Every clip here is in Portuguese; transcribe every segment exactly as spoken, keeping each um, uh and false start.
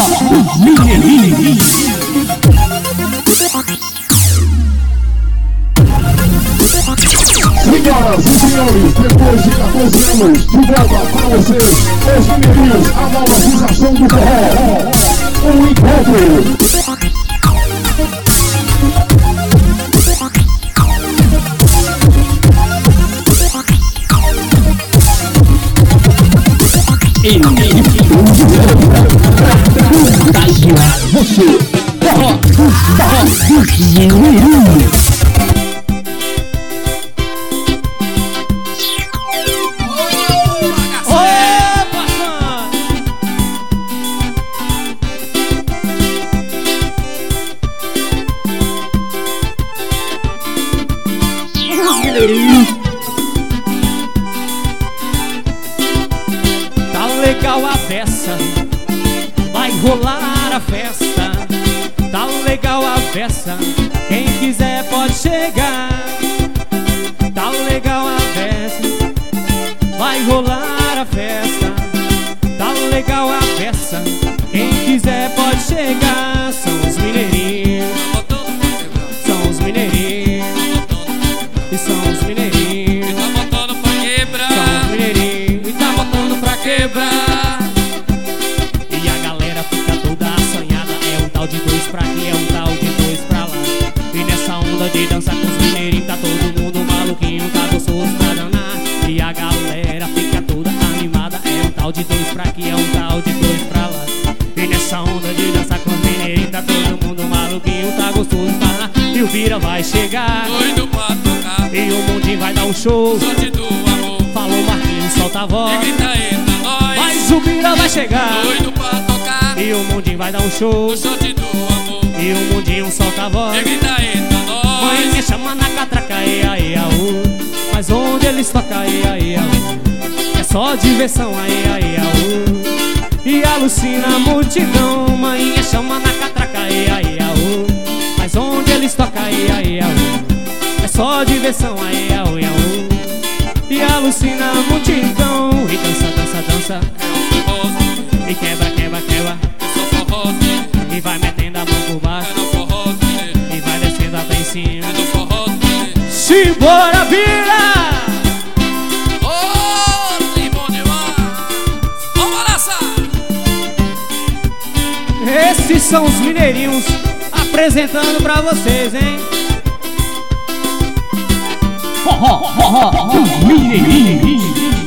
Senhoras e senhores, depois de quatorze anos, de volta para vocês, os mineirinhos, a nova sensação do forró, o encontro. Você, forró, forró, mineirinhos. Tá legal a festa, vai rolar a festa. Tá legal a festa, quem quiser pode chegar. Tá legal a festa, vai rolar a festa. Tá legal a festa, quem quiser pode chegar. São os mineirinhos, são os mineirinhos, e são os mineirinhos, e tá botando pra quebrar. São os mineirinhos, e tá botando pra quebrar. E a galera fica toda assanhada. É um tal de dois pra aqui, é um tal de dois pra lá. E nessa onda de dança com os mineirinhos, tá todo mundo maluquinho, tá gostoso pra danar. E a galera fica toda animada. É um tal de dois pra aqui, é um tal de dois pra lá. E nessa onda de dança com os mineirinhos, tá todo mundo maluquinho, tá gostoso pra danar. E o Bira vai chegar, doido pra tocar, e o mundinho vai dar um show. sorte do amor, Falou Marquinhos, solta a voz. e grita eita nós, Mas o Bira vai chegar, doido pra tocar, e o mundinho vai dar um show. sorte do amor, E o mundinho solta a e voz. grita eita nós. Mãe chama na catraca, e aí, aú. Mas onde eles tocam, e aí, aú. É só diversão, aí, aí, aú. E alucina a multidão. Mãe chama na catraca, e aí, aú. Mas onde eles tocam, e aí, aú. É só diversão, aí, aú, aú. E alucina a multidão. E dança, dança, dança, É um forroso, e quebra, quebra, quebra. eu sou forroso, E vai metendo a mão por baixo, é no forroso, e vai descendo até em cima. é no forroso. Simbora, Bira! Ô, tem bom demais, vamos balançar. Esses são os mineirinhos apresentando pra vocês, hein? Forró, forró, dos mineirinhos.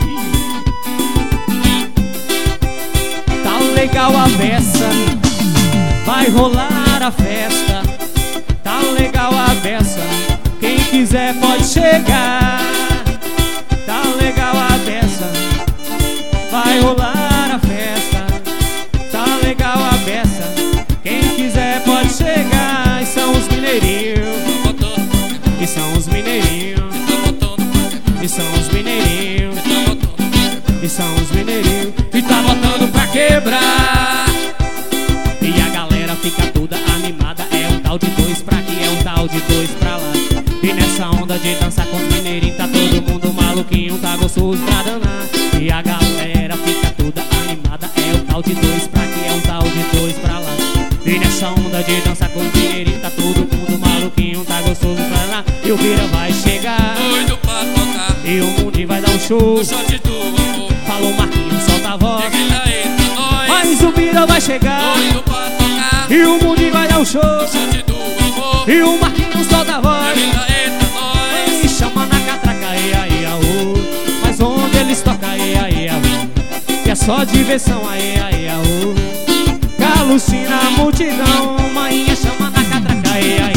Tá legal a festa, vai rolar a festa. Tá legal a festa, quem quiser pode chegar. Tá legal a festa, vai rolar a festa. Tá legal a festa, quem quiser pode chegar. E são os mineirinhos, Tá botando pra quebrar, e são os mineirinhos, tá botando pra quebrar, e são os mineirinhos, tá botando pra quebrar, e são os mineirinhos, e tá botando pra quebrar. E a galera fica toda animada. É um tal de dois pra aqui, é um tal de dois pra lá. E nessa onda de dança com os mineirinhos, tá todo mundo maluquinho, tá gostoso pra danar. E a galera fica toda animada. É um tal de dois pra aqui, é um tal de dois pra lá. E nessa onda de dança com os mineirinhos, tá todo mundo maluquinho, tá gostoso pra danar. E o Bira vai chegar, doido pra tocar, e o mundinho vai dar um show. sorte do amor, Falou Marquinhos, solta a voz. e grita eita nós, Mas o Bira vai chegar, doido pra tocar, e o mundinho vai dar um show. sorte do amor, E o Marquinhos solta a e voz. grita eita nós. E chama na catraca, e aí, aú. Mas onde eles tocam, e aí, aú. Que é só diversão, aí, aí, aú. Que alucina a multidão. Maninha chama na catraca, e aí,